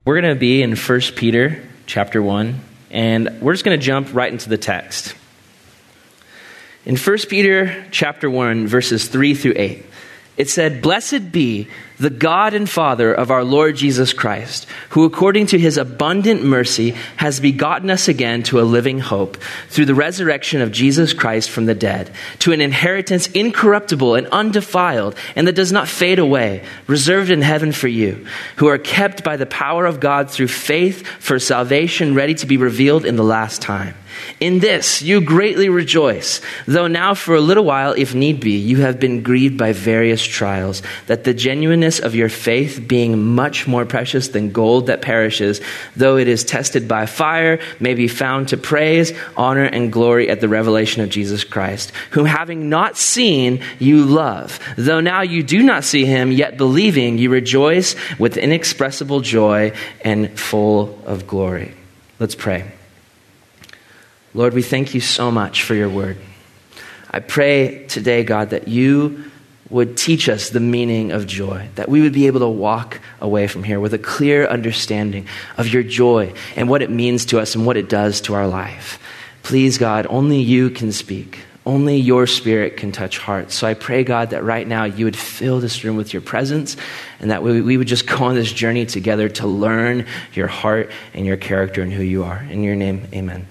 We're going to be in 1 Peter chapter 1, and we're just going to jump right into the text. In 1 Peter chapter 1, verses 3 through 8, it said, "Blessed be the God and Father of our Lord Jesus Christ, who according to his abundant mercy has begotten us again to a living hope through the resurrection of Jesus Christ from the dead, to an inheritance incorruptible and undefiled and that does not fade away, reserved in heaven for you, who are kept by the power of God through faith for salvation ready to be revealed in the last time. In this you greatly rejoice, though now for a little while, if need be, you have been grieved by various trials, that the genuineness of your faith, being much more precious than gold that perishes, though it is tested by fire, may be found to praise, honor, and glory at the revelation of Jesus Christ, whom having not seen, you love. Though now you do not see him, yet believing, you rejoice with inexpressible joy and full of glory." Let's pray. Lord, we thank you so much for your word. I pray today, God, that you would teach us the meaning of joy, that we would be able to walk away from here with a clear understanding of your joy and what it means to us and what it does to our life. Please, God, only you can speak. Only your spirit can touch hearts. So I pray, God, that right now you would fill this room with your presence and that we would just go on this journey together to learn your heart and your character and who you are. In your name, amen.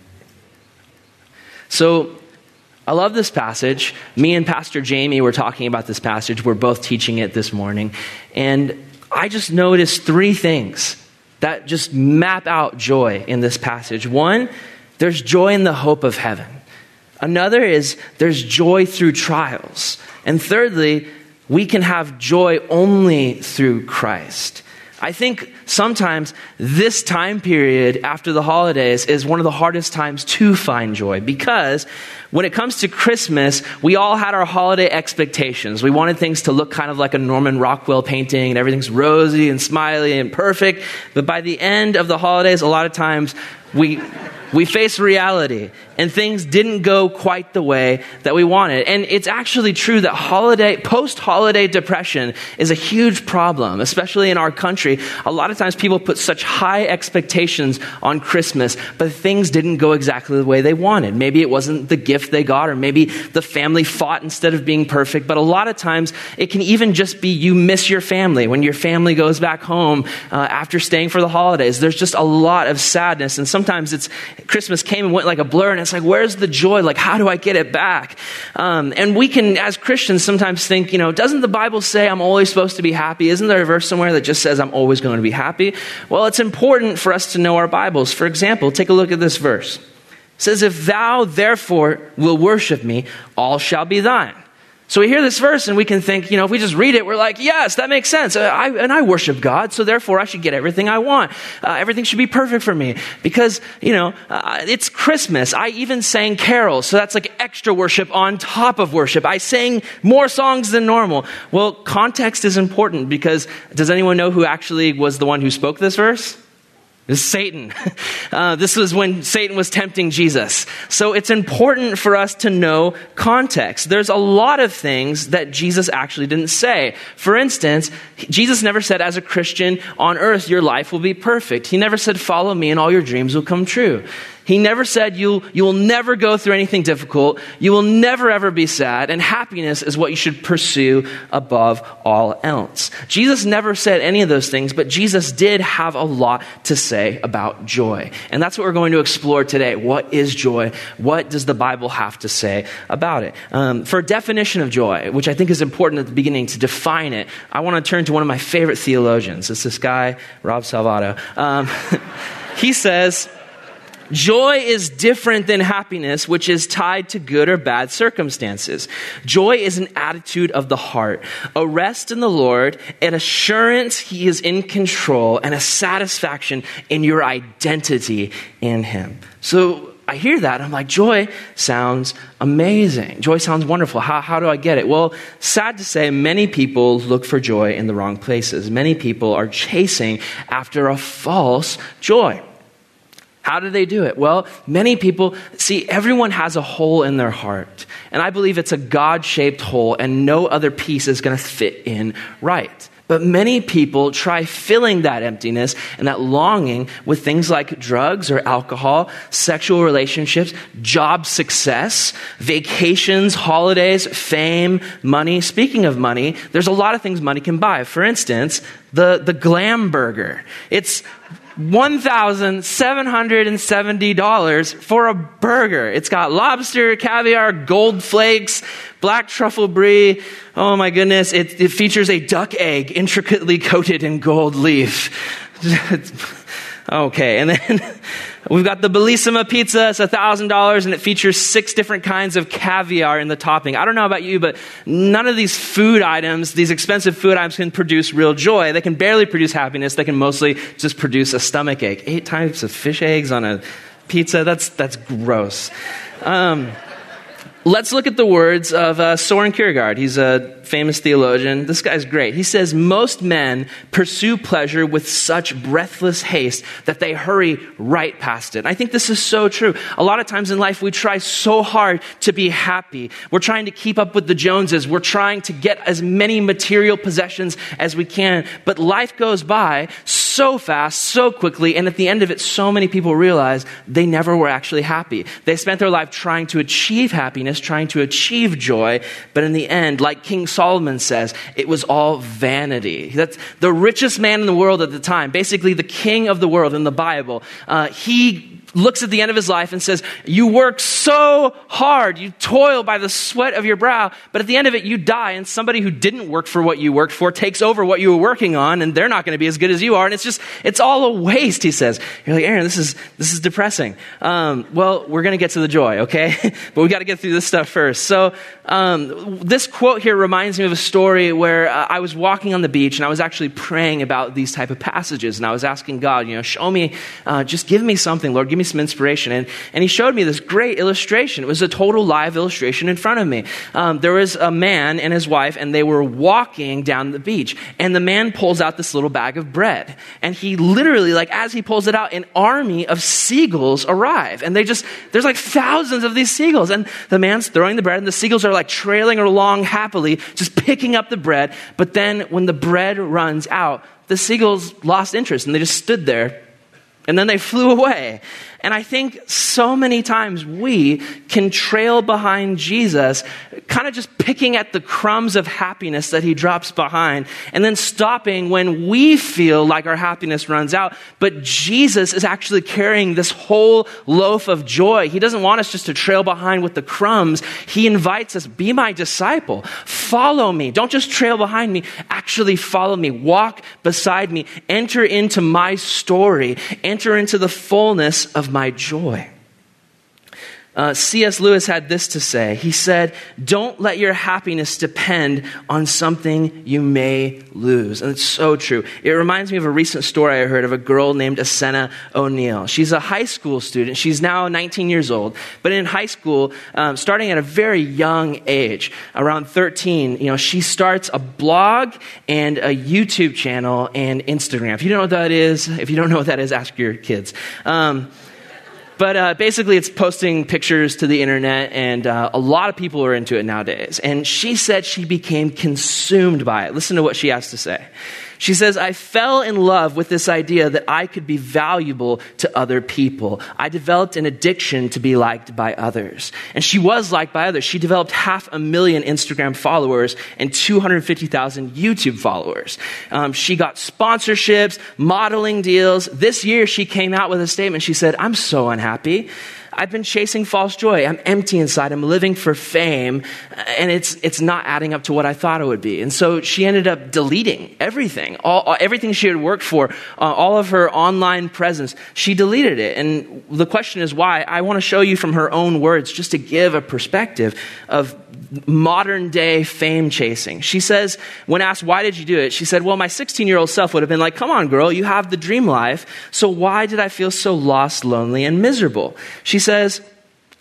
So I love this passage. Me and Pastor Jamie were talking about this passage. We're both teaching it this morning. And I just noticed three things that just map out joy in this passage. One, there's joy in the hope of heaven. Another is there's joy through trials. And thirdly, we can have joy only through Christ. I think sometimes this time period after the holidays is one of the hardest times to find joy, because when it comes to Christmas, we all had our holiday expectations. We wanted things to look kind of like a Norman Rockwell painting and everything's rosy and smiley and perfect. But by the end of the holidays, a lot of times we face reality and things didn't go quite the way that we wanted. And it's actually true that post-holiday depression is a huge problem, especially in our country. A lot of times people put such high expectations on Christmas, but things didn't go exactly the way they wanted. Maybe it wasn't the gift they got, or maybe the family fought instead of being perfect. But a lot of times it can even just be you miss your family when your family goes back home after staying for the holidays. There's just a lot of sadness, and sometimes Christmas came and went like a blur, and it's like, where's the joy? Like, how do I get it back? And we can, as Christians, sometimes think, doesn't the Bible say I'm always supposed to be happy? Isn't there a verse somewhere that just says I'm always going to be happy? Well, it's important for us to know our Bibles. For example, take a look at this verse. It says, "If thou therefore will worship me, all shall be thine." So we hear this verse and we can think, if we just read it, we're like, yes, that makes sense. I worship God, so therefore I should get everything I want. Everything should be perfect for me because, it's Christmas. I even sang carols, so that's like extra worship on top of worship. I sang more songs than normal. Well, context is important because does anyone know who actually was the one who spoke this verse? It's Satan. This was when Satan was tempting Jesus. So it's important for us to know context. There's a lot of things that Jesus actually didn't say. For instance, Jesus never said, as a Christian on earth, your life will be perfect. He never said, follow me and all your dreams will come true. He never said you will never go through anything difficult. You will never ever be sad. And happiness is what you should pursue above all else. Jesus never said any of those things, but Jesus did have a lot to say about joy. And that's what we're going to explore today. What is joy? What does the Bible have to say about it? For a definition of joy, which I think is important at the beginning to define it, I want to turn to one of my favorite theologians. It's this guy, Rob Salvato. He says, joy is different than happiness, which is tied to good or bad circumstances. Joy is an attitude of the heart, a rest in the Lord, an assurance he is in control, and a satisfaction in your identity in him. So I hear that. I'm like, joy sounds amazing. Joy sounds wonderful. How do I get it? Well, sad to say, many people look for joy in the wrong places. Many people are chasing after a false joy. How do they do it? Well, many people, everyone has a hole in their heart. And I believe it's a God-shaped hole and no other piece is going to fit in right. But many people try filling that emptiness and that longing with things like drugs or alcohol, sexual relationships, job success, vacations, holidays, fame, money. Speaking of money, there's a lot of things money can buy. For instance, the Glam Burger. It's $1,770 for a burger. It's got lobster, caviar, gold flakes, black truffle brie. Oh my goodness. It features a duck egg intricately coated in gold leaf. Okay. And then we've got the Bellissima pizza. It's $1,000 and it features 6 different kinds of caviar in the topping. I don't know about you, but none of these food items, these expensive food items, can produce real joy. They can barely produce happiness. They can mostly just produce a stomach ache. 8 types of fish eggs on a pizza. That's gross. Let's look at the words of Soren Kierkegaard. He's a famous theologian. This guy's great. He says, most men pursue pleasure with such breathless haste that they hurry right past it. And I think this is so true. A lot of times in life, we try so hard to be happy. We're trying to keep up with the Joneses. We're trying to get as many material possessions as we can. But life goes by so fast, so quickly, and at the end of it, so many people realize they never were actually happy. They spent their life trying to achieve happiness, trying to achieve joy, but in the end, like King Solomon says, it was all vanity. That's the richest man in the world at the time, basically the king of the world in the Bible. He looks at the end of his life and says, you work so hard, you toil by the sweat of your brow, but at the end of it, you die, and somebody who didn't work for what you worked for takes over what you were working on, and they're not going to be as good as you are, and it's all a waste, he says. You're like, Aaron, this is depressing. Well, we're going to get to the joy, okay? But we got to get through this stuff first. So this quote here reminds me of a story where I was walking on the beach, and I was actually praying about these type of passages, and I was asking God, show me, just give me something, Lord, give me some inspiration. And he showed me this great illustration. It was a total live illustration in front of me. There was a man and his wife, and they were walking down the beach. And the man pulls out this little bag of bread. And he literally, as he pulls it out, an army of seagulls arrive. And there's thousands of these seagulls. And the man's throwing the bread, and the seagulls are trailing along happily, just picking up the bread. But then when the bread runs out, the seagulls lost interest, and they just stood there. And then they flew away. And I think so many times we can trail behind Jesus, kind of just picking at the crumbs of happiness that he drops behind, and then stopping when we feel like our happiness runs out. But Jesus is actually carrying this whole loaf of joy. He doesn't want us just to trail behind with the crumbs. He invites us, be my disciple. Follow me. Don't just trail behind me. Actually follow me. Walk beside me. Enter into my story. Enter into the fullness of my joy. C.S. Lewis had this to say. He said, don't let your happiness depend on something you may lose. And it's so true. It reminds me of a recent story I heard of a girl named Asenna O'Neill. She's a high school student. She's now 19 years old. But in high school, starting at a very young age, around 13, she starts a blog and a YouTube channel and Instagram. If you don't know what that is, ask your kids. But basically, it's posting pictures to the internet, and a lot of people are into it nowadays. And she said she became consumed by it. Listen to what she has to say. She says, I fell in love with this idea that I could be valuable to other people. I developed an addiction to be liked by others. And she was liked by others. She developed 500,000 Instagram followers and 250,000 YouTube followers. She got sponsorships, modeling deals. This year, she came out with a statement. She said, I'm so unhappy. I've been chasing false joy. I'm empty inside. I'm living for fame, and it's not adding up to what I thought it would be. And so she ended up deleting everything, everything she had worked for, all of her online presence. She deleted it. And the question is why? I want to show you from her own words, just to give a perspective of modern day fame chasing. She says, when asked, why did you do it? She said, well, my 16-year-old self would have been like, come on, girl, you have the dream life. So why did I feel so lost, lonely, and miserable? She says,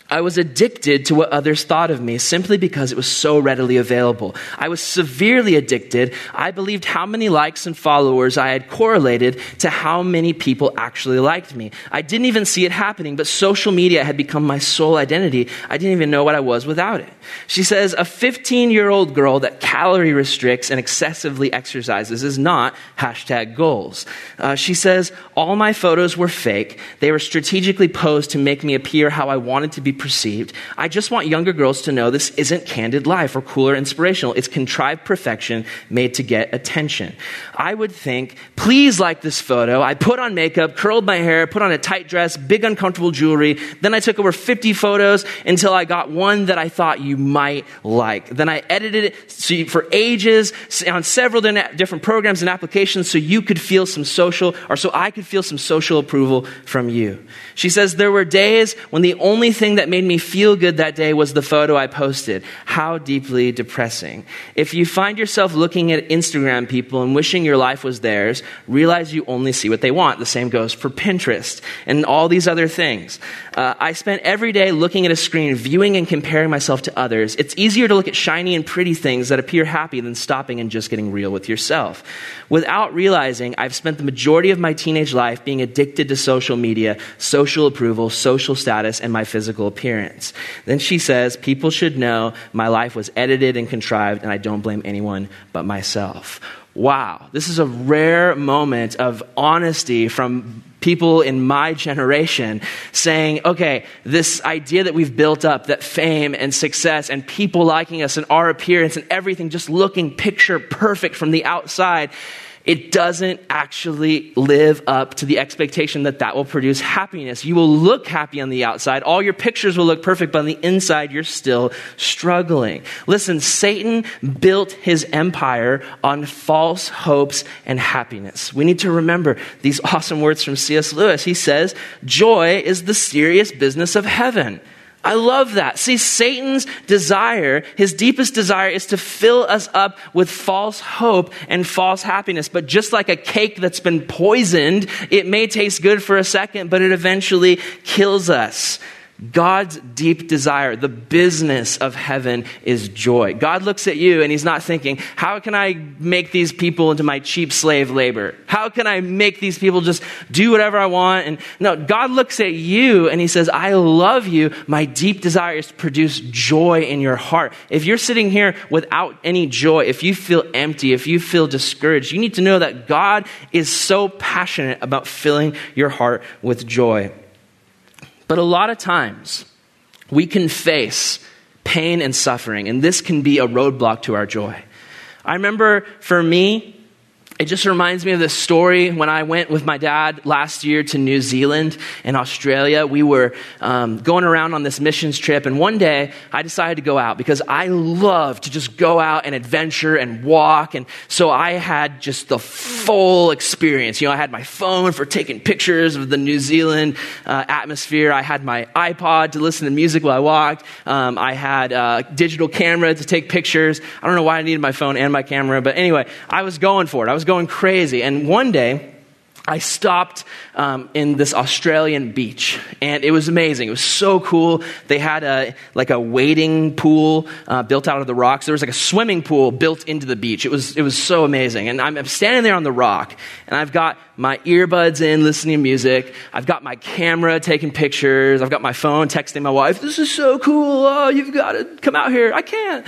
I was addicted to what others thought of me simply because it was so readily available. I was severely addicted. I believed how many likes and followers I had correlated to how many people actually liked me. I didn't even see it happening, but social media had become my sole identity. I didn't even know what I was without it. She says, a 15-year-old girl that calorie restricts and excessively exercises is not #goals. She says, all my photos were fake. They were strategically posed to make me appear how I wanted to be perceived. I just want younger girls to know this isn't candid life or cool or inspirational. It's contrived perfection made to get attention. I would think, please like this photo. I put on makeup, curled my hair, put on a tight dress, big uncomfortable jewelry. Then I took over 50 photos until I got one that I thought you might like. Then I edited it for ages on several different programs and applications so you could feel some social, or so I could feel some social approval from you. She says, there were days when the only thing that made me feel good that day was the photo I posted. How deeply depressing. If you find yourself looking at Instagram people and wishing your life was theirs, realize you only see what they want. The same goes for Pinterest and all these other things. I spent every day looking at a screen, viewing and comparing myself to others. It's easier to look at shiny and pretty things that appear happy than stopping and just getting real with yourself. Without realizing, I've spent the majority of my teenage life being addicted to social media, social approval, social status, and my physical appearance. Then she says, people should know my life was edited and contrived, and I don't blame anyone but myself. Wow, this is a rare moment of honesty from people in my generation saying, okay, this idea that we've built up, that fame and success and people liking us and our appearance and everything just looking picture perfect from the outside, it doesn't actually live up to the expectation that that will produce happiness. You will look happy on the outside. All your pictures will look perfect, but on the inside, you're still struggling. Listen, Satan built his empire on false hopes and happiness. We need to remember these awesome words from C.S. Lewis. He says, joy is the serious business of heaven. I love that. See, Satan's desire, his deepest desire is to fill us up with false hope and false happiness. But just like a cake that's been poisoned, it may taste good for a second, but it eventually kills us. God's deep desire, the business of heaven, is joy. God looks at you and he's not thinking, how can I make these people into my cheap slave labor? How can I make these people just do whatever I want? And no, God looks at you and he says, I love you. My deep desire is to produce joy in your heart. If you're sitting here without any joy, if you feel empty, if you feel discouraged, you need to know that God is so passionate about filling your heart with joy. But a lot of times, we can face pain and suffering, and this can be a roadblock to our joy. I remember for me, it just reminds me of this story when I went with my dad last year to New Zealand and Australia. We were going around on this missions trip, and one day I decided to go out because I love to just go out and adventure and walk. And so I had just the full experience. You know, I had my phone for taking pictures of the New Zealand atmosphere. I had my iPod to listen to music while I walked. I had a digital camera to take pictures. I don't know why I needed my phone and my camera, but anyway, I was going for it. I was going crazy. And one day, I stopped in this Australian beach, and it was amazing. It was so cool. They had a wading pool built out of the rocks. There was like a swimming pool built into the beach. It was so amazing. And I'm standing there on the rock, and I've got my earbuds in, listening to music. I've got my camera taking pictures. I've got my phone texting my wife. This is so cool. Oh, you've got to come out here. I can't.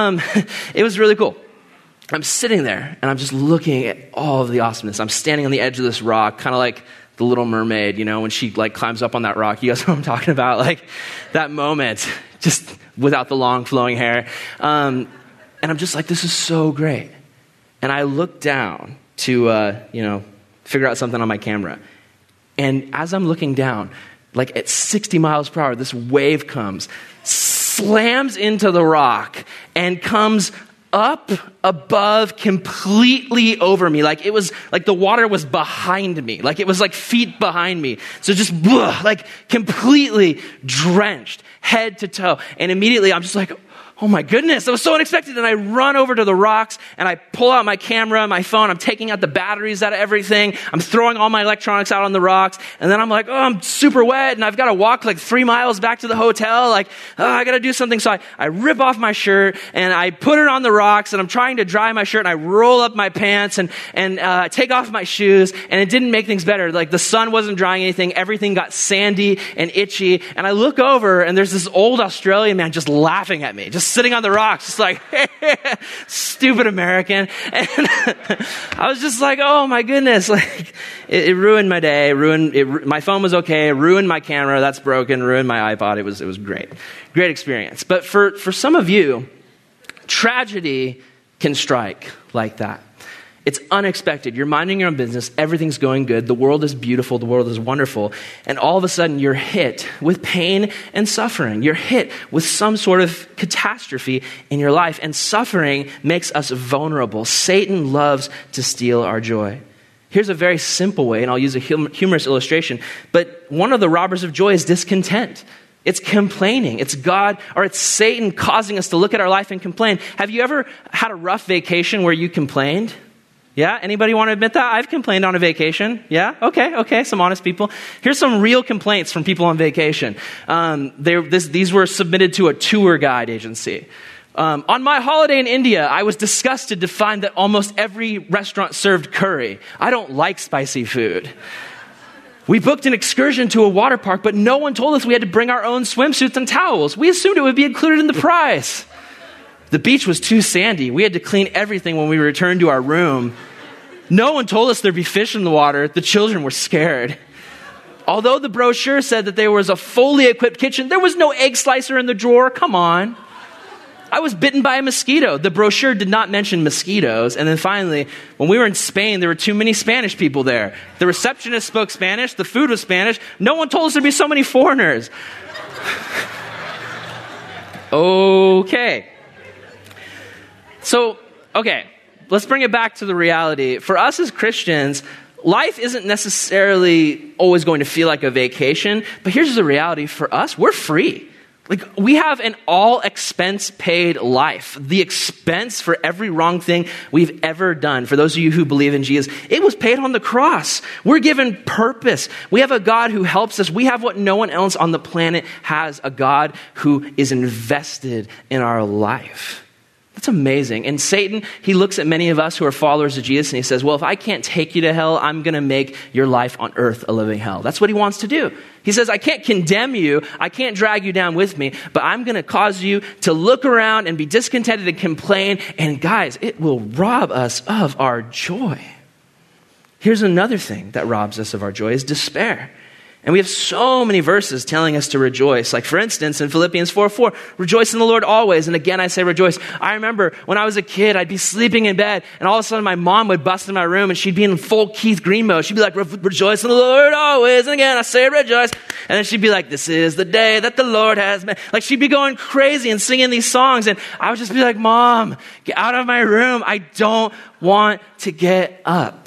It was really cool. I'm sitting there and I'm just looking at all of the awesomeness. I'm standing on the edge of this rock, kind of like the Little Mermaid, you know, when she like climbs up on that rock. You guys know what I'm talking about? Like that moment, just without the long flowing hair. And I'm just like, this is so great. And I look down to, figure out something on my camera. And as I'm looking down, like at 60 miles per hour, this wave comes, slams into the rock and comes up above, completely over me. Like it was like the water was behind me. Like it was like feet behind me. So just like completely drenched head to toe. And immediately I'm just like, oh my goodness, that was so unexpected. And I run over to the rocks and I pull out my camera, my phone. I'm taking out the batteries out of everything. I'm throwing all my electronics out on the rocks. And then I'm like, oh, I'm super wet. And I've got to walk like 3 miles back to the hotel. Like, oh, I got to do something. So I rip off my shirt and I put it on the rocks and I'm trying to dry my shirt and I roll up my pants and take off my shoes. And it didn't make things better. Like the sun wasn't drying anything. Everything got sandy and itchy. And I look over and there's this old Australian man just laughing at me, just sitting on the rocks, just like, stupid American. And I was just like, oh my goodness, like it ruined my day, my phone was okay, ruined my camera, that's broken, ruined my iPod. It was great experience. But for some of you, tragedy can strike like that. It's unexpected. You're minding your own business. Everything's going good. The world is beautiful. The world is wonderful. And all of a sudden, you're hit with pain and suffering. You're hit with some sort of catastrophe in your life. And suffering makes us vulnerable. Satan loves to steal our joy. Here's a very simple way, and I'll use a humorous illustration. But one of the robbers of joy is discontent. It's complaining. It's God, or it's Satan causing us to look at our life and complain. Have you ever had a rough vacation where you complained? Yeah? Anybody want to admit that? I've complained on a vacation. Yeah? Okay. Some honest people. Here's some real complaints from people on vacation. These were submitted to a tour guide agency. On my holiday in India, I was disgusted to find that almost every restaurant served curry. I don't like spicy food. We booked an excursion to a water park, but no one told us we had to bring our own swimsuits and towels. We assumed it would be included in the price. The beach was too sandy. We had to clean everything when we returned to our room. No one told us there'd be fish in the water. The children were scared. Although the brochure said that there was a fully equipped kitchen, there was no egg slicer in the drawer. Come on. I was bitten by a mosquito. The brochure did not mention mosquitoes. And then finally, when we were in Spain, there were too many Spanish people there. The receptionist spoke Spanish. The food was Spanish. No one told us there'd be so many foreigners. Okay. So, let's bring it back to the reality. For us as Christians, life isn't necessarily always going to feel like a vacation, but here's the reality for us. We're free. Like, we have an all expense paid life. The expense for every wrong thing we've ever done, for those of you who believe in Jesus, it was paid on the cross. We're given purpose. We have a God who helps us. We have what no one else on the planet has, a God who is invested in our life. That's amazing. And Satan, he looks at many of us who are followers of Jesus and he says, well, if I can't take you to hell, I'm going to make your life on earth a living hell. That's what he wants to do. He says, I can't condemn you. I can't drag you down with me, but I'm going to cause you to look around and be discontented and complain. And guys, it will rob us of our joy. Here's another thing that robs us of our joy is despair. And we have so many verses telling us to rejoice. Like, for instance, in Philippians 4:4, rejoice in the Lord always. And again, I say rejoice. I remember when I was a kid, I'd be sleeping in bed, and all of a sudden my mom would bust in my room, and she'd be in full Keith Green mode. She'd be like, rejoice in the Lord always. And again, I say rejoice. And then she'd be like, this is the day that the Lord has made. Like, she'd be going crazy and singing these songs. And I would just be like, Mom, get out of my room. I don't want to get up.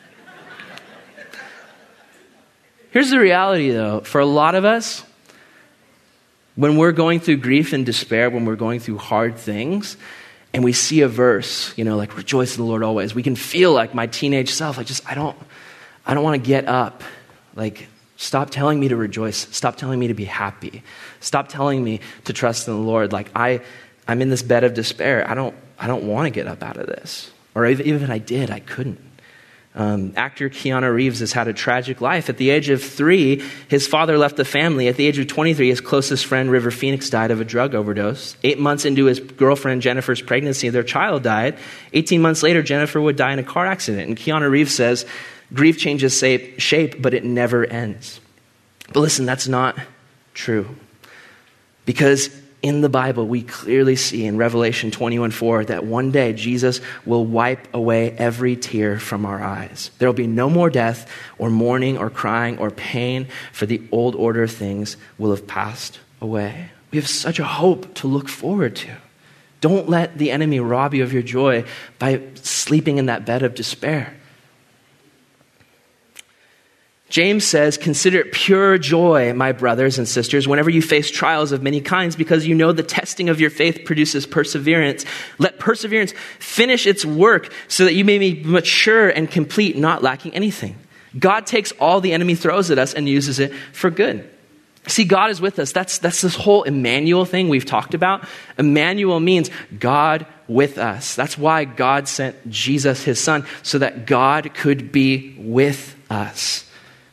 Here's the reality, though. For a lot of us, when we're going through grief and despair, when we're going through hard things, and we see a verse, like rejoice in the Lord always, we can feel like my teenage self, like I don't want to get up. Like, stop telling me to rejoice. Stop telling me to be happy. Stop telling me to trust in the Lord. Like, I'm in this bed of despair. I don't want to get up out of this. Or even if I did, I couldn't. Actor Keanu Reeves has had a tragic life. At the age of 3, his father left the family. At the age of 23, his closest friend, River Phoenix, died of a drug overdose. 8 months into his girlfriend Jennifer's pregnancy, their child died. 18 months later, Jennifer would die in a car accident. And Keanu Reeves says, grief changes shape, but it never ends. But listen, that's not true. Because in the Bible, we clearly see in Revelation 21:4 that one day Jesus will wipe away every tear from our eyes. There will be no more death or mourning or crying or pain, for the old order of things will have passed away. We have such a hope to look forward to. Don't let the enemy rob you of your joy by sleeping in that bed of despair. James says, consider it pure joy, my brothers and sisters, whenever you face trials of many kinds, because you know the testing of your faith produces perseverance. Let perseverance finish its work so that you may be mature and complete, not lacking anything. God takes all the enemy throws at us and uses it for good. See, God is with us. That's this whole Emmanuel thing we've talked about. Emmanuel means God with us. That's why God sent Jesus, his son, so that God could be with us.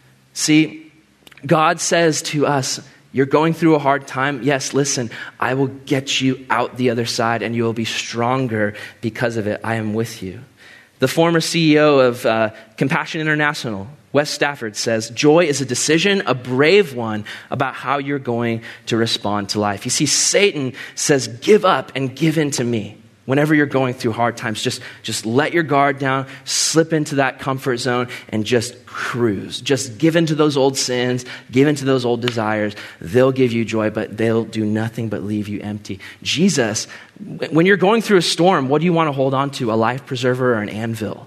See, God says to us, you're going through a hard time. Yes, listen, I will get you out the other side and you will be stronger because of it. I am with you. The former CEO of Compassion International, Wes Stafford, says, joy is a decision, a brave one, about how you're going to respond to life. You see, Satan says, give up and give in to me. Whenever you're going through hard times, just let your guard down, slip into that comfort zone, and just cruise. Just give into those old sins, give into those old desires. They'll give you joy, but they'll do nothing but leave you empty. Jesus, when you're going through a storm, what do you want to hold on to? A life preserver or an anvil?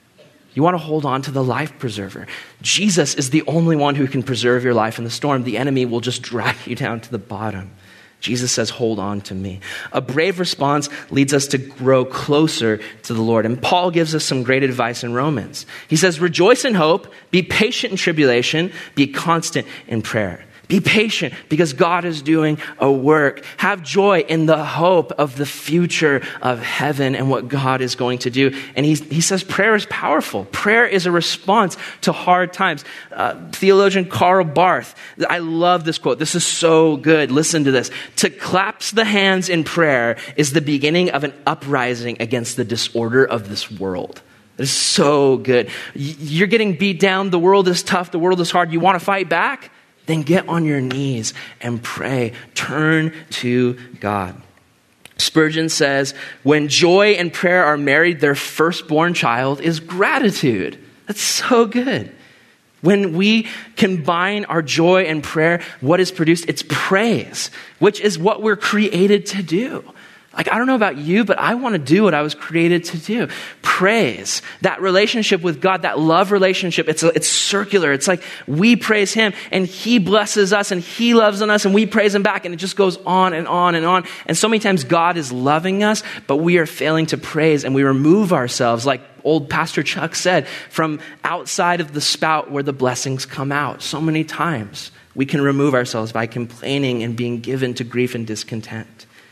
You want to hold on to the life preserver. Jesus is the only one who can preserve your life in the storm. The enemy will just drag you down to the bottom. Jesus says, hold on to me. A brave response leads us to grow closer to the Lord. And Paul gives us some great advice in Romans. He says, rejoice in hope, be patient in tribulation, be constant in prayer. Be patient because God is doing a work. Have joy in the hope of the future of heaven and what God is going to do. And he says prayer is powerful. Prayer is a response to hard times. Theologian Karl Barth, I love this quote. This is so good. Listen to this. To clasp the hands in prayer is the beginning of an uprising against the disorder of this world. It is so good. You're getting beat down. The world is tough. The world is hard. You want to fight back? Then get on your knees and pray. Turn to God. Spurgeon says, when joy and prayer are married, their firstborn child is gratitude. That's so good. When we combine our joy and prayer, what is produced? It's praise, which is what we're created to do. Like, I don't know about you, but I want to do what I was created to do. Praise. That relationship with God, that love relationship, it's circular. It's like we praise him and he blesses us and he loves on us and we praise him back, and it just goes on and on and on. And so many times God is loving us, but we are failing to praise, and we remove ourselves, like old Pastor Chuck said, from outside of the spout where the blessings come out. So many times we can remove ourselves by complaining and being given to grief and discontent.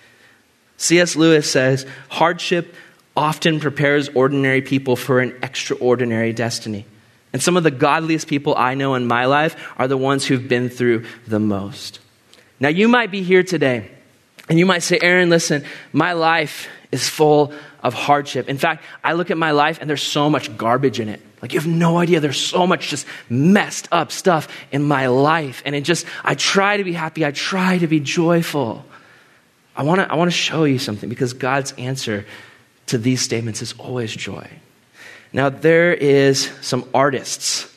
C.S. Lewis says, hardship often prepares ordinary people for an extraordinary destiny. And some of the godliest people I know in my life are the ones who've been through the most. Now, you might be here today, and you might say, Aaron, listen, my life is full of hardship. In fact, I look at my life, and there's so much garbage in it. Like, you have no idea. There's so much just messed up stuff in my life. And I try to be happy. I try to be joyful. I want to show you something, because God's answer to these statements is always joy. Now, there is some artists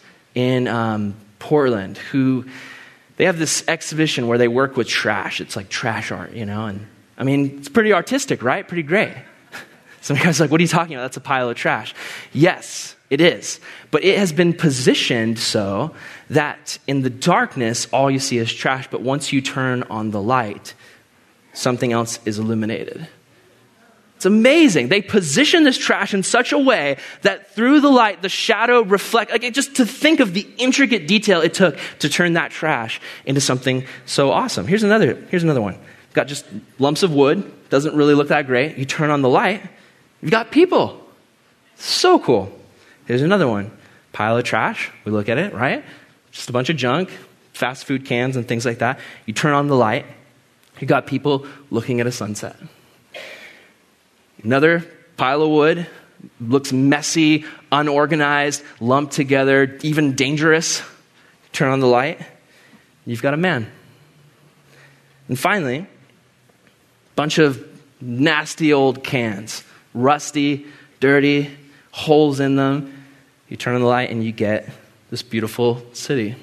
in Portland who, they have this exhibition where they work with trash. It's like trash art, you know? And I mean, it's pretty artistic, right? Pretty great. Some guy's like, what are you talking about? That's a pile of trash. Yes, it is. But it has been positioned so that in the darkness, all you see is trash. But once you turn on the light, something else is illuminated. It's amazing. They position this trash in such a way that through the light, the shadow reflects, just to think of the intricate detail it took to turn that trash into something so awesome. Here's another one. Got just lumps of wood. Doesn't really look that great. You turn on the light, you've got people. So cool. Here's another one. Pile of trash. We look at it, right? Just a bunch of junk, fast food cans and things like that. You turn on the light, you got people looking at a sunset. Another pile of wood, looks messy, unorganized, lumped together, even dangerous. Turn on the light, you've got a man. And finally, a bunch of nasty old cans, rusty, dirty, holes in them. You turn on the light and you get this beautiful city.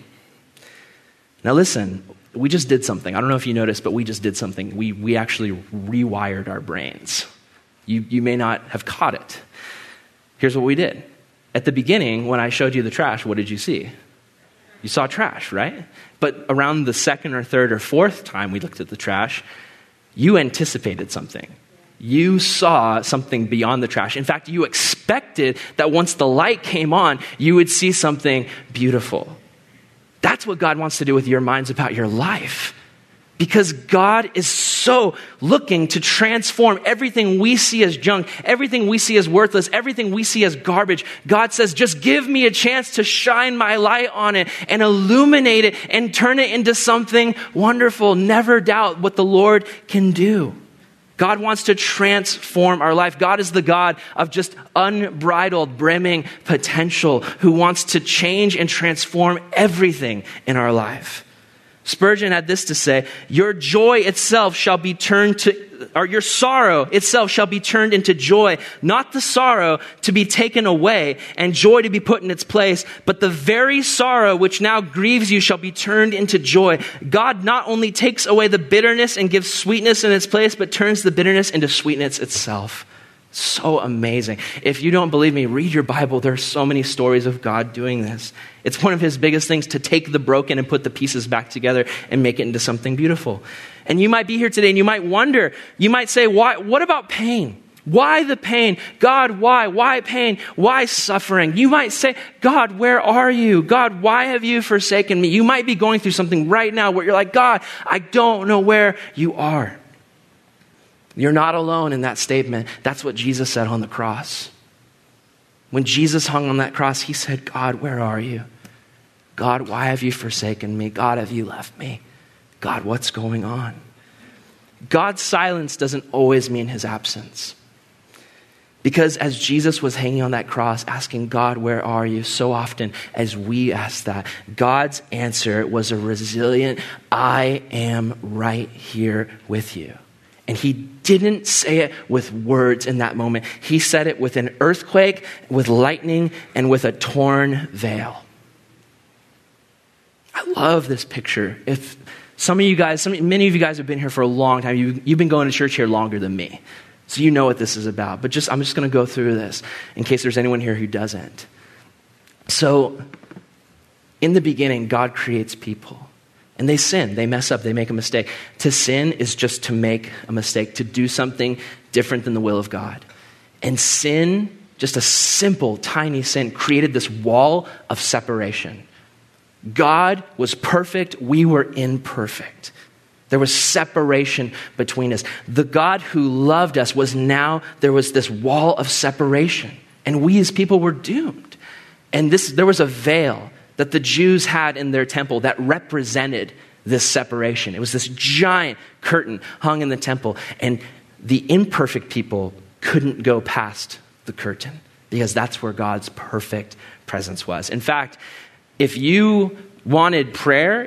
Now listen, we just did something. I don't know if you noticed, but we just did something. We actually rewired our brains. You may not have caught it. Here's what we did. At the beginning, when I showed you the trash, what did you see? You saw trash, right? But around the second or third or fourth time we looked at the trash, you anticipated something. You saw something beyond the trash. In fact, you expected that once the light came on, you would see something beautiful. That's what God wants to do with your minds about your life. Because God is so looking to transform everything we see as junk, everything we see as worthless, everything we see as garbage. God says, just give me a chance to shine my light on it and illuminate it and turn it into something wonderful. Never doubt what the Lord can do. God wants to transform our life. God is the God of just unbridled, brimming potential who wants to change and transform everything in our life. Spurgeon had this to say, your joy itself shall be turned to, or your sorrow itself shall be turned into joy, not the sorrow to be taken away and joy to be put in its place, but the very sorrow which now grieves you shall be turned into joy. God not only takes away the bitterness and gives sweetness in its place, but turns the bitterness into sweetness itself. So amazing. If you don't believe me, read your Bible. There are so many stories of God doing this. It's one of his biggest things to take the broken and put the pieces back together and make it into something beautiful. And you might be here today and you might wonder, you might say, why? What about pain? Why the pain? God, why? Why pain? Why suffering? You might say, God, where are you? God, why have you forsaken me? You might be going through something right now where you're like, God, I don't know where you are. You're not alone in that statement. That's what Jesus said on the cross. When Jesus hung on that cross, he said, God, where are you? God, why have you forsaken me? God, have you left me? God, what's going on? God's silence doesn't always mean his absence. Because as Jesus was hanging on that cross asking, God, where are you? So often as we ask that, God's answer was a resilient, I am right here with you. And he didn't say it with words in that moment. He said it with an earthquake, with lightning, and with a torn veil. I love this picture. If many of you guys have been here for a long time. You've been going to church here longer than me. So you know what this is about. But I'm just going to go through this in case there's anyone here who doesn't. So in the beginning, God creates people. And they sin, they mess up, they make a mistake. To sin is just to make a mistake, to do something different than the will of God. And sin, just a simple, tiny sin, created this wall of separation. God was perfect, we were imperfect. There was separation between us. The God who loved us there was this wall of separation. And we as people were doomed. And there was a veil that the Jews had in their temple that represented this separation. It was this giant curtain hung in the temple, and the imperfect people couldn't go past the curtain because that's where God's perfect presence was. In fact, if you wanted prayer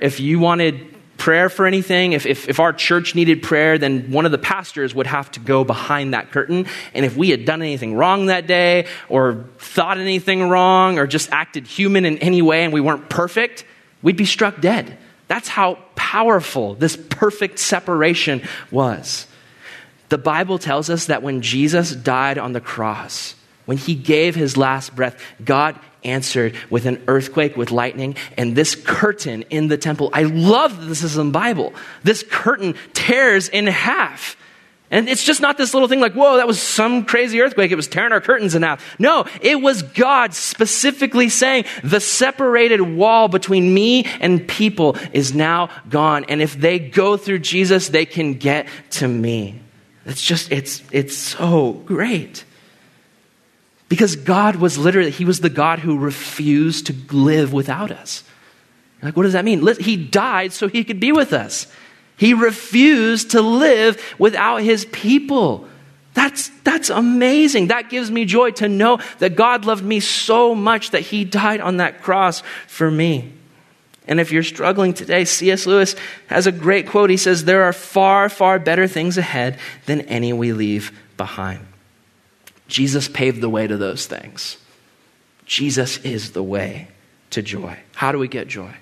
for anything, if our church needed prayer, then one of the pastors would have to go behind that curtain. And if we had done anything wrong that day or thought anything wrong or just acted human in any way and we weren't perfect, we'd be struck dead. That's how powerful this perfect separation was. The Bible tells us that when Jesus died on the cross, when he gave his last breath, God answered with an earthquake, with lightning, and this curtain in the temple. I love that this is in the Bible. This curtain tears in half. And it's just not this little thing like, whoa, that was some crazy earthquake. It was tearing our curtains in half. No, it was God specifically saying the separated wall between me and people is now gone. And if they go through Jesus, they can get to me. It's so great. Because God was he was the God who refused to live without us. You're like, what does that mean? He died so he could be with us. He refused to live without his people. That's amazing. That gives me joy to know that God loved me so much that he died on that cross for me. And if you're struggling today, C.S. Lewis has a great quote. He says, there are far, far better things ahead than any we leave behind. Jesus paved the way to those things. Jesus is the way to joy. How do we get joy?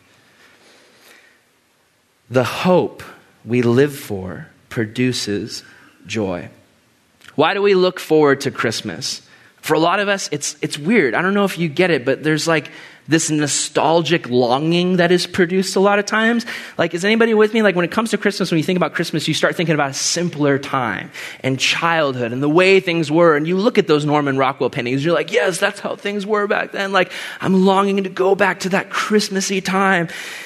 The hope we live for produces joy. Why do we look forward to Christmas? For a lot of us, it's weird. I don't know if you get it, but there's like this nostalgic longing that is produced a lot of times. Like, is anybody with me? Like, when it comes to Christmas, when you think about Christmas, you start thinking about a simpler time and childhood and the way things were. And you look at those Norman Rockwell paintings, you're like, yes, that's how things were back then. Like, I'm longing to go back to that Christmassy time.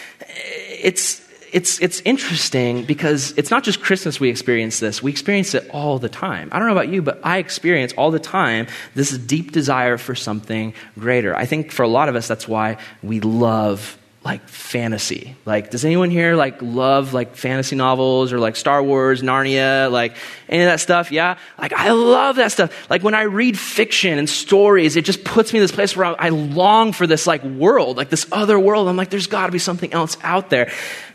It's interesting because it's not just Christmas we experience this. We experience it all the time. I don't know about you, but I experience all the time this deep desire for something greater. I think for a lot of us, that's why we love like fantasy. Like, does anyone here like love like fantasy novels or like Star Wars, Narnia, like any of that stuff? Yeah. Like, I love that stuff. Like, when I read fiction and stories, it just puts me in this place where I long for this like world, like this other world. I'm like, there's got to be something else out there.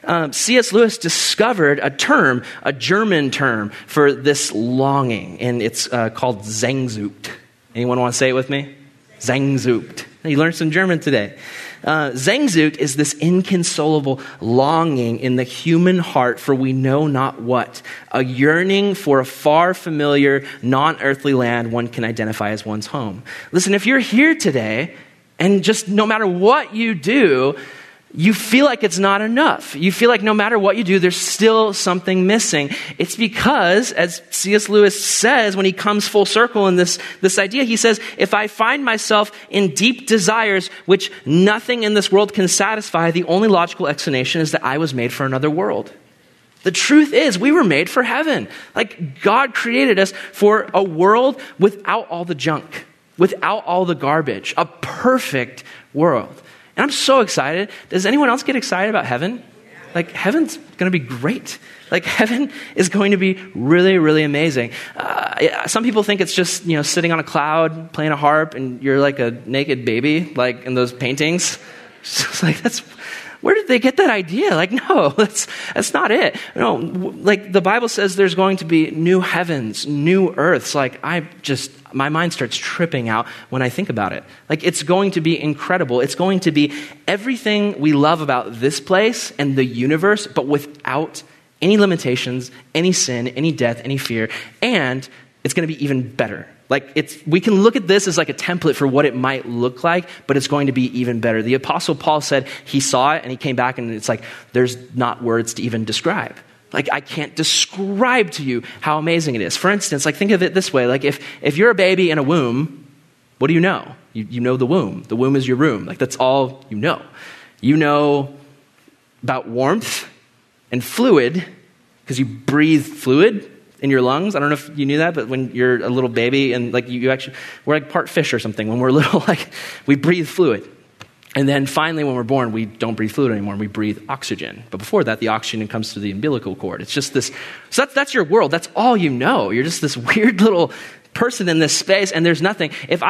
C.S. Lewis discovered a term, a German term for this longing, and it's called Sehnsucht. Anyone want to say it with me? Sehnsucht. You learned some German today. Sehnsucht is this inconsolable longing in the human heart for we know not what, a yearning for a far familiar, non-earthly land one can identify as one's home. Listen, if you're here today and just no matter what you do, you feel like it's not enough. You feel like no matter what you do, there's still something missing. It's because, as C.S. Lewis says when he comes full circle in this idea, he says, if I find myself in deep desires which nothing in this world can satisfy, the only logical explanation is that I was made for another world. The truth is, we were made for heaven. Like, God created us for a world without all the junk, without all the garbage, a perfect world. And I'm so excited. Does anyone else get excited about heaven? Like, heaven's going to be great. Like, heaven is going to be really, really amazing. Some people think it's just, sitting on a cloud, playing a harp, and you're like a naked baby, like in those paintings. It's like, where did they get that idea? Like, no, that's not it. No, like the Bible says there's going to be new heavens, new earths. Like, my mind starts tripping out when I think about it. Like, it's going to be incredible. It's going to be everything we love about this place and the universe, but without any limitations, any sin, any death, any fear. And it's going to be even better. Like, we can look at this as like a template for what it might look like, but it's going to be even better. The Apostle Paul said he saw it and he came back and it's like, there's not words to even describe. Like, I can't describe to you how amazing it is. For instance, like, think of it this way. Like, if you're a baby in a womb, what do you know? You know the womb. The womb is your room. Like, that's all you know. You know about warmth and fluid because you breathe fluid in your lungs. I don't know if you knew that, but when you're a little baby and like we're like part fish or something. When we're little, like, we breathe fluid. And then finally, when we're born, we don't breathe fluid anymore. We breathe oxygen. But before that, the oxygen comes through the umbilical cord. It's just this. So that's your world. That's all you know. You're just this weird little person in this space, and there's nothing. If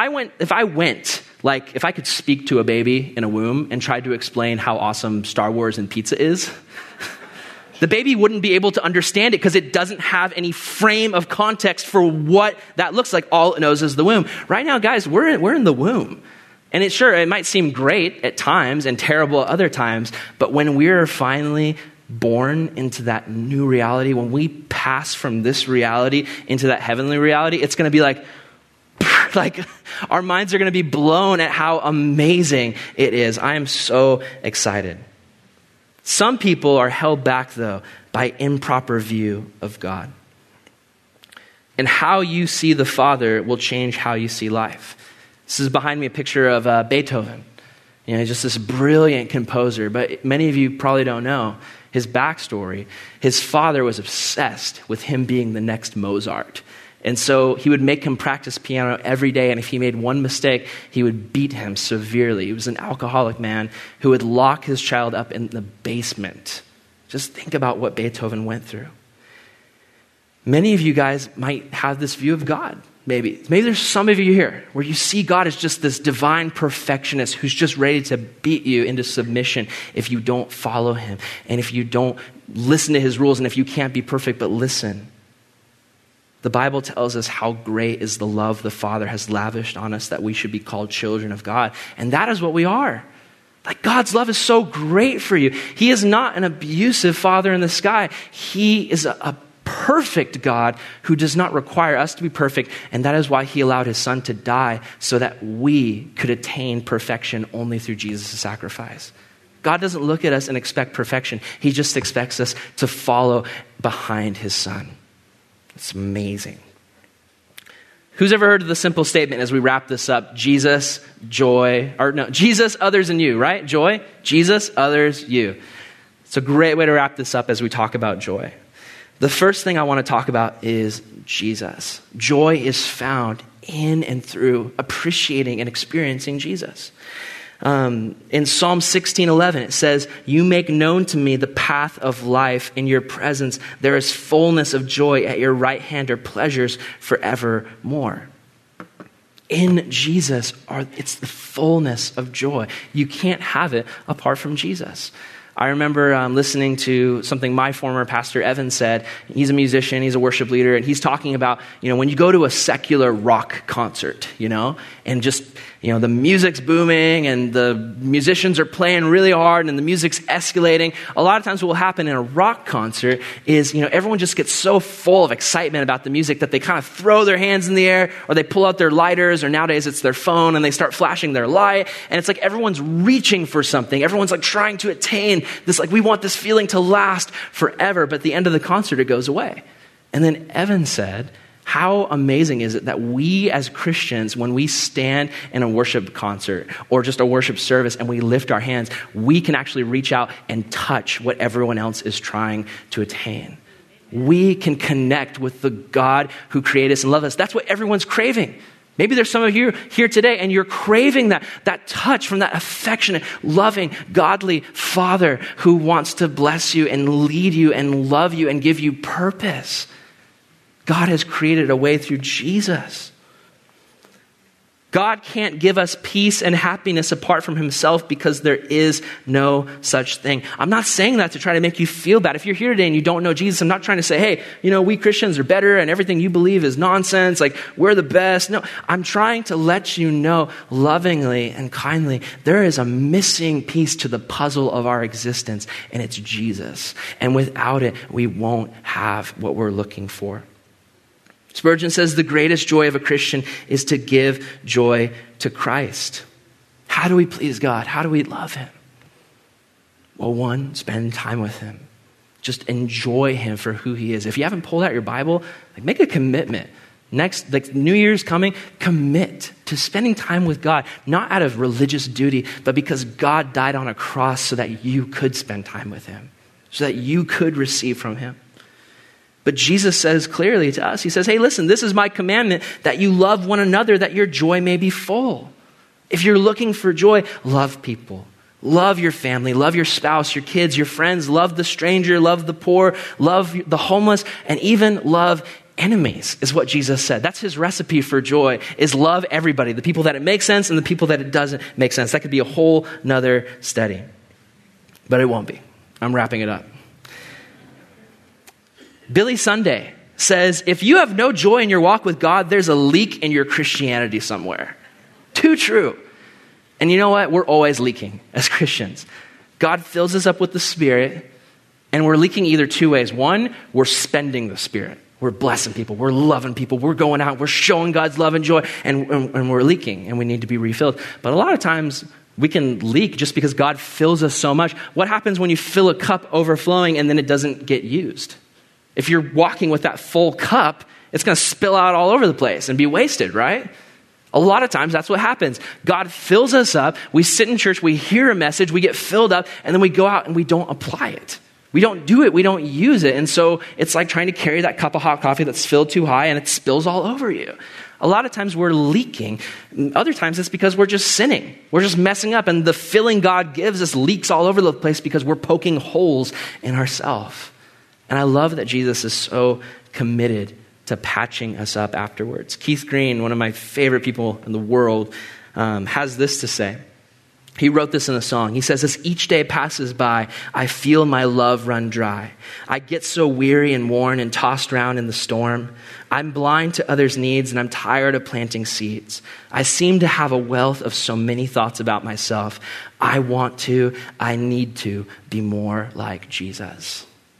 I could speak to a baby in a womb and tried to explain how awesome Star Wars and pizza is, the baby wouldn't be able to understand it because it doesn't have any frame of context for what that looks like. All it knows is the womb. Right now, guys, we're in the womb. And it might seem great at times and terrible at other times, but when we're finally born into that new reality, when we pass from this reality into that heavenly reality, it's going to be like our minds are going to be blown at how amazing it is. I am so excited. Some people are held back, though, by improper view of God. And how you see the Father will change how you see life. This is behind me a picture of Beethoven. Just this brilliant composer. But many of you probably don't know his backstory. His father was obsessed with him being the next Mozart. And so he would make him practice piano every day. And if he made one mistake, he would beat him severely. He was an alcoholic man who would lock his child up in the basement. Just think about what Beethoven went through. Many of you guys might have this view of God. Maybe there's some of you here where you see God as just this divine perfectionist who's just ready to beat you into submission if you don't follow him and if you don't listen to his rules and if you can't be perfect, but listen. The Bible tells us how great is the love the Father has lavished on us that we should be called children of God. And that is what we are. Like, God's love is so great for you. He is not an abusive Father in the sky. He is a perfect God who does not require us to be perfect, and that is why he allowed his son to die so that we could attain perfection only through Jesus' sacrifice. God doesn't look at us and expect perfection. He just expects us to follow behind his son. It's amazing. Who's ever heard of the simple statement as we wrap this up? Jesus, others, and you, right? Joy, Jesus, others, you. It's a great way to wrap this up as we talk about joy. The first thing I want to talk about is Jesus. Joy is found in and through appreciating and experiencing Jesus. In Psalm 16:11, it says, "You make known to me the path of life. In your presence, there is fullness of joy. At your right hand are pleasures forevermore." In Jesus, it's the fullness of joy. You can't have it apart from Jesus. I remember listening to something my former pastor Evan said. He's a musician, he's a worship leader, and he's talking about, when you go to a secular rock concert, and just, the music's booming and the musicians are playing really hard and the music's escalating. A lot of times what will happen in a rock concert is, everyone just gets so full of excitement about the music that they kind of throw their hands in the air, or they pull out their lighters, or nowadays it's their phone and they start flashing their light. And it's like everyone's reaching for something. Everyone's like trying to attain this, like we want this feeling to last forever. But at the end of the concert, it goes away. And then Evan said, how amazing is it that we as Christians, when we stand in a worship concert or just a worship service and we lift our hands, we can actually reach out and touch what everyone else is trying to attain. We can connect with the God who created us and loved us. That's what everyone's craving. Maybe there's some of you here today and you're craving that touch from that affectionate, loving, godly Father who wants to bless you and lead you and love you and give you purpose. God has created a way through Jesus. God can't give us peace and happiness apart from himself because there is no such thing. I'm not saying that to try to make you feel bad. If you're here today and you don't know Jesus, I'm not trying to say, hey, we Christians are better and everything you believe is nonsense, like we're the best. No, I'm trying to let you know lovingly and kindly, there is a missing piece to the puzzle of our existence, and it's Jesus. And without it, we won't have what we're looking for. Spurgeon says the greatest joy of a Christian is to give joy to Christ. How do we please God? How do we love him? Well, one, spend time with him. Just enjoy him for who he is. If you haven't pulled out your Bible, make a commitment. Next, New Year's coming, commit to spending time with God, not out of religious duty, but because God died on a cross so that you could spend time with him, so that you could receive from him. But Jesus says clearly to us, he says, hey, listen, this is my commandment, that you love one another, that your joy may be full. If you're looking for joy, love people. Love your family, love your spouse, your kids, your friends, love the stranger, love the poor, love the homeless, and even love enemies, is what Jesus said. That's his recipe for joy, is love everybody, the people that it makes sense and the people that it doesn't make sense. That could be a whole nother study. But it won't be. I'm wrapping it up. Billy Sunday says, if you have no joy in your walk with God, there's a leak in your Christianity somewhere. Too true. And you know what? We're always leaking as Christians. God fills us up with the Spirit, and we're leaking either two ways. One, we're spending the Spirit. We're blessing people. We're loving people. We're going out. We're showing God's love and joy, and we're leaking, and we need to be refilled. But a lot of times, we can leak just because God fills us so much. What happens when you fill a cup overflowing and then it doesn't get used? If you're walking with that full cup, it's going to spill out all over the place and be wasted, right? A lot of times that's what happens. God fills us up. We sit in church, we hear a message, we get filled up, and then we go out and we don't apply it. We don't do it. We don't use it. And so it's like trying to carry that cup of hot coffee that's filled too high and it spills all over you. A lot of times we're leaking. Other times it's because we're just sinning. We're just messing up, and the filling God gives us leaks all over the place because we're poking holes in ourselves. And I love that Jesus is so committed to patching us up afterwards. Keith Green, one of my favorite people in the world, has this to say. He wrote this in a song. He says, as each day passes by, I feel my love run dry. I get so weary and worn and tossed around in the storm. I'm blind to others' needs and I'm tired of planting seeds. I seem to have a wealth of so many thoughts about myself. I need to be more like Jesus.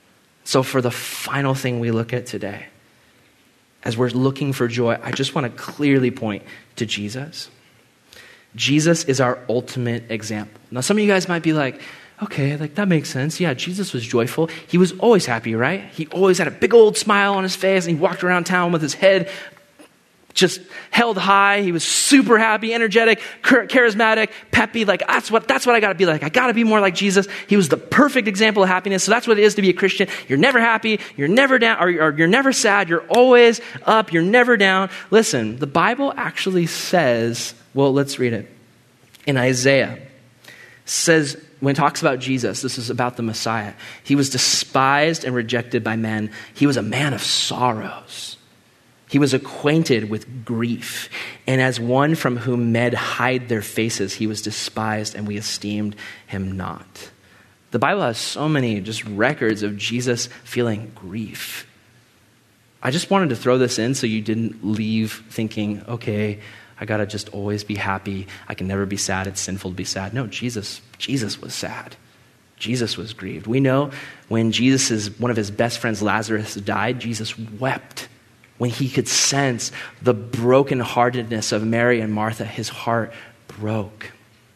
So for the final thing we look at today, as we're looking for joy, I just want to clearly point to Jesus. Jesus is our ultimate example. Now, some of you guys might be like, okay, like that makes sense. Yeah, Jesus was joyful. He was always happy, right? He always had a big old smile on his face, and he walked around town with his head just held high. He was super happy, energetic, charismatic, peppy. Like that's what I got to be like. I got to be more like Jesus. He was the perfect example of happiness. So that's what it is to be a Christian. You're never happy. You're never down, or you're never sad. You're always up. You're never down. Listen, the Bible actually says, well, let's read it. In Isaiah, says, when it talks about Jesus, this is about the Messiah. He was despised and rejected by men. He was a man of sorrows. He was acquainted with grief, and as one from whom men hide their faces, he was despised, and we esteemed him not. The Bible has so many just records of Jesus feeling grief. I just wanted to throw this in so you didn't leave thinking, okay, I got to just always be happy. I can never be sad. It's sinful to be sad. No, Jesus was sad. Jesus was grieved. We know when one of his best friends, Lazarus, died, Jesus wept. When he could sense the brokenheartedness of Mary and Martha, his heart broke.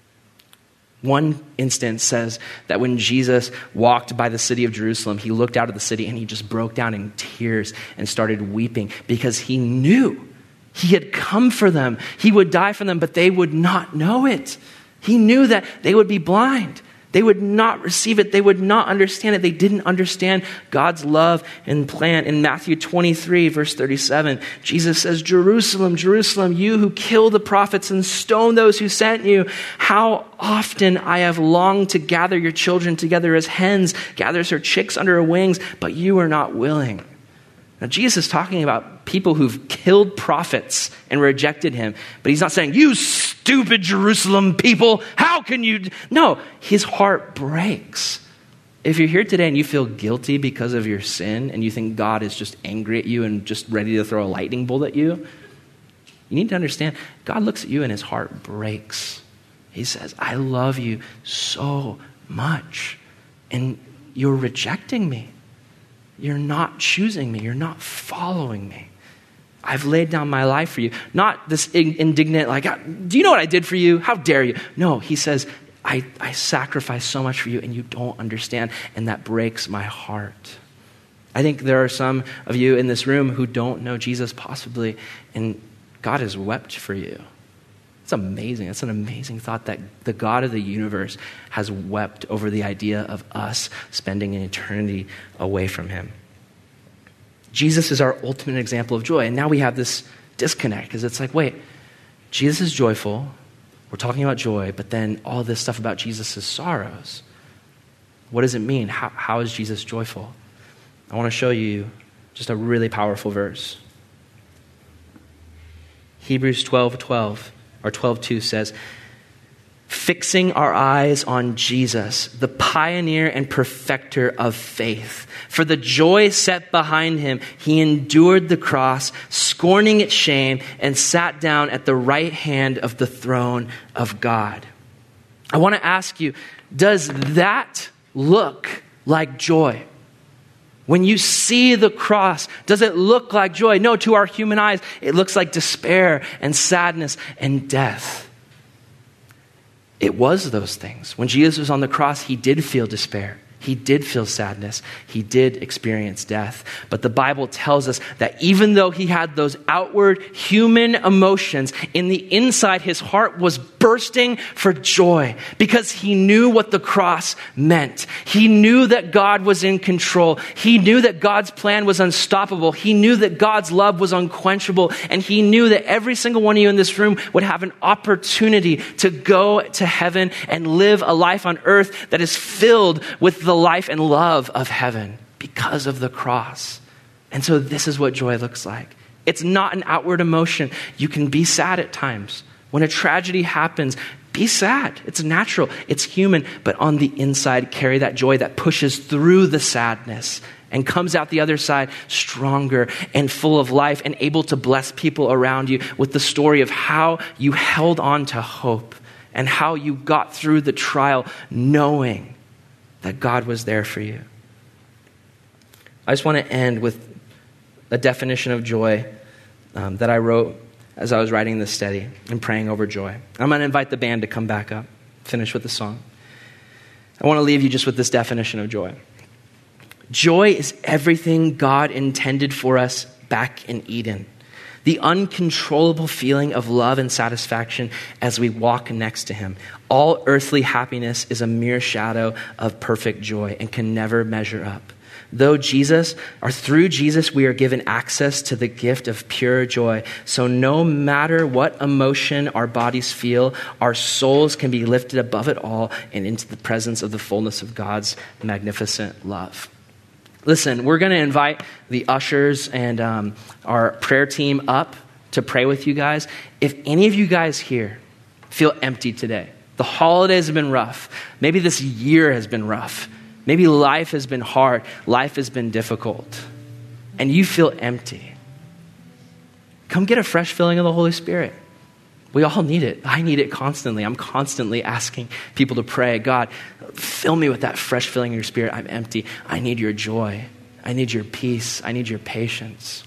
One instance says that when Jesus walked by the city of Jerusalem, he looked out of the city and he just broke down in tears and started weeping because he knew he had come for them. He would die for them, but they would not know it. He knew that they would be blind. They would not receive it. They would not understand it. They didn't understand God's love and plan. In Matthew 23, verse 37, Jesus says, Jerusalem, Jerusalem, you who kill the prophets and stone those who sent you, how often I have longed to gather your children together as hens gathers her chicks under her wings, but you are not willing. Now, Jesus is talking about people who've killed prophets and rejected him, but he's not saying, you stupid Jerusalem people, how can you? No, his heart breaks. If you're here today and you feel guilty because of your sin and you think God is just angry at you and just ready to throw a lightning bolt at you, you need to understand, God looks at you and his heart breaks. He says, I love you so much, and you're rejecting me. You're not choosing me. You're not following me. I've laid down my life for you. Not this indignant, like, do you know what I did for you? How dare you? No, he says, I sacrificed so much for you and you don't understand. And that breaks my heart. I think there are some of you in this room who don't know Jesus possibly, and God has wept for you. It's amazing. It's an amazing thought that the God of the universe has wept over the idea of us spending an eternity away from him. Jesus is our ultimate example of joy. And now we have this disconnect because it's like, wait, Jesus is joyful. We're talking about joy, but then all this stuff about Jesus' sorrows. What does it mean? How is Jesus joyful? I want to show you just a really powerful verse. Hebrews 12:12. Or 12:2 says, fixing our eyes on Jesus, the pioneer and perfecter of faith. For the joy set behind him, he endured the cross, scorning its shame, and sat down at the right hand of the throne of God. I want to ask you, does that look like joy? When you see the cross, does it look like joy? No, to our human eyes, it looks like despair and sadness and death. It was those things. When Jesus was on the cross, he did feel despair. He did feel sadness. He did experience death. But the Bible tells us that even though he had those outward human emotions, in the inside, his heart was bursting for joy because he knew what the cross meant. He knew that God was in control. He knew that God's plan was unstoppable. He knew that God's love was unquenchable. And he knew that every single one of you in this room would have an opportunity to go to heaven and live a life on earth that is filled with the life and love of heaven because of the cross. And so this is what joy looks like. It's not an outward emotion. You can be sad at times. When a tragedy happens, be sad. It's natural. It's human. But on the inside, carry that joy that pushes through the sadness and comes out the other side stronger and full of life and able to bless people around you with the story of how you held on to hope and how you got through the trial knowing that God was there for you. I just want to end with a definition of joy that I wrote as I was writing this study and praying over joy. I'm going to invite the band to come back up, finish with the song. I want to leave you just with this definition of joy. Joy is everything God intended for us back in Eden. The uncontrollable feeling of love and satisfaction as we walk next to him. All earthly happiness is a mere shadow of perfect joy and can never measure up. Through Jesus, we are given access to the gift of pure joy. So no matter what emotion our bodies feel, our souls can be lifted above it all and into the presence of the fullness of God's magnificent love. Listen, we're going to invite the ushers and our prayer team up to pray with you guys. If any of you guys here feel empty today, the holidays have been rough. Maybe this year has been rough. Maybe life has been hard. Life has been difficult. And you feel empty. Come get a fresh filling of the Holy Spirit. We all need it. I need it constantly. I'm constantly asking people to pray, God, fill me with that fresh filling of your Spirit. I'm empty. I need your joy. I need your peace. I need your patience.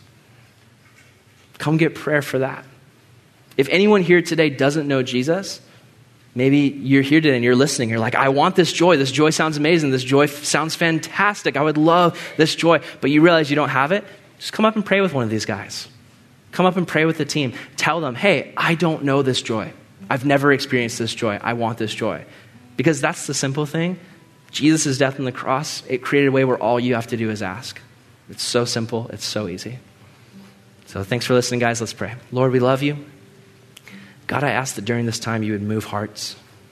Come get prayer for that. If anyone here today doesn't know Jesus, maybe you're here today and you're listening. You're like, I want this joy. This joy sounds amazing. This joy sounds fantastic. I would love this joy. But you realize you don't have it. Just come up and pray with one of these guys. Come up and pray with the team. Tell them, hey, I don't know this joy. I've never experienced this joy. I want this joy. Because that's the simple thing. Jesus' death on the cross, it created a way where all you have to do is ask. It's so simple. It's so easy. So thanks for listening, guys. Let's pray. Lord, we love you. God, I ask that during this time you would move hearts.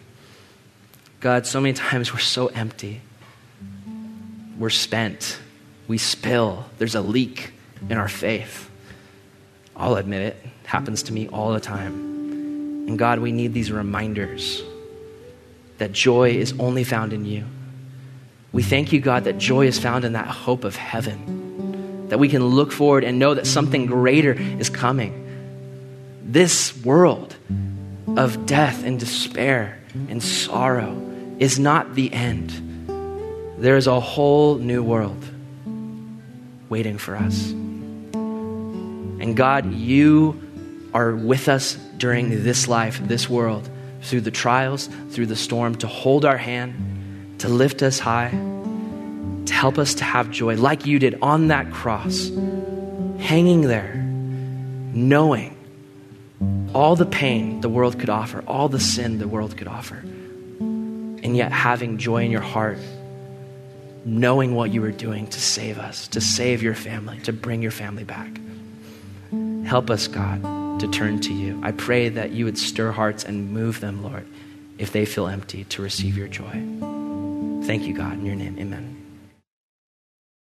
God, so many times we're so empty. We're spent. We spill. There's a leak in our faith. I'll admit it. It happens to me all the time. And God, we need these reminders that joy is only found in you. We thank you, God, that joy is found in that hope of heaven, that we can look forward and know that something greater is coming. This world of death and despair and sorrow is not the end. There is a whole new world waiting for us. And God, you are with us during this life, this world, through the trials, through the storm, to hold our hand, to lift us high, to help us to have joy like you did on that cross, hanging there, knowing all the pain the world could offer, all the sin the world could offer, and yet having joy in your heart, knowing what you were doing to save us, to save your family, to bring your family back. Help us, God, to turn to you. I pray that you would stir hearts and move them, Lord, if they feel empty, to receive your joy. Thank you, God. In your name, amen.